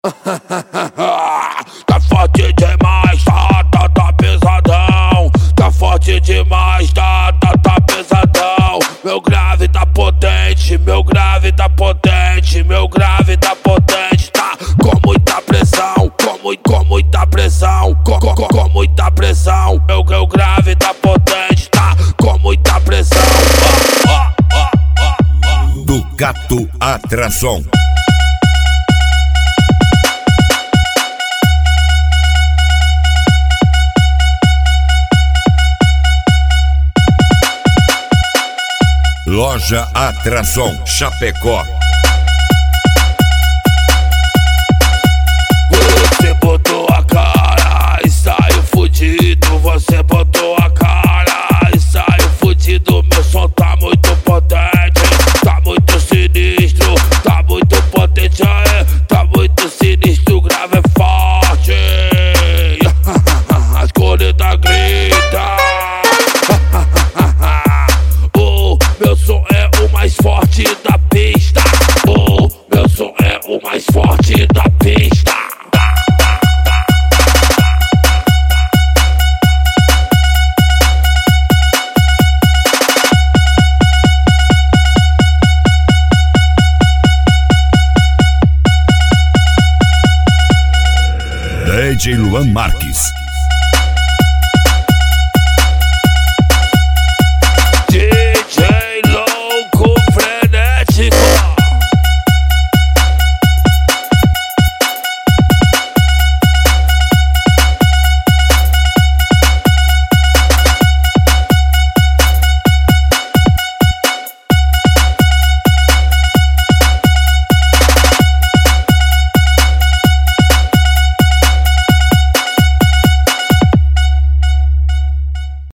Tá forte demais, tá pesadão. Tá forte demais, tá pesadão. Meu grave tá potente, meu grave tá potente, meu grave tá potente. Tá com muita pressão, com muita pressão, com muita pressão. Meu grave tá potente, tá com muita pressão. Ducato Atração. Loja Atração Chapecó. Você botou a cara e saiu fudido. Você botou a cara e saiu fudido. Meu som tá muito potente, tá muito sinistro, tá muito potente, tá muito sinistro. O grave é forte, as cornetas gritam. Meu som é o mais forte da pista. Meu som é o mais forte da pista. DJ Luan Marques.